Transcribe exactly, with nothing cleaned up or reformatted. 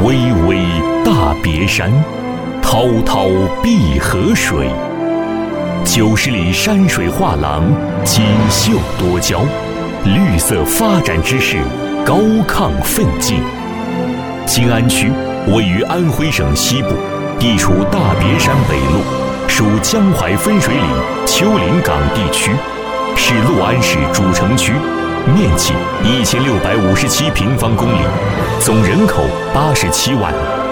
巍巍大别山，滔滔碧河水。九十里山水画廊，锦绣多娇，绿色发展之势，高亢奋进。新安区位于安徽省西部，地处大别山北麓，属江淮分水岭丘陵岗地区，是六安市主城区，面积一千六百五十七平方公里，总人口八十七万。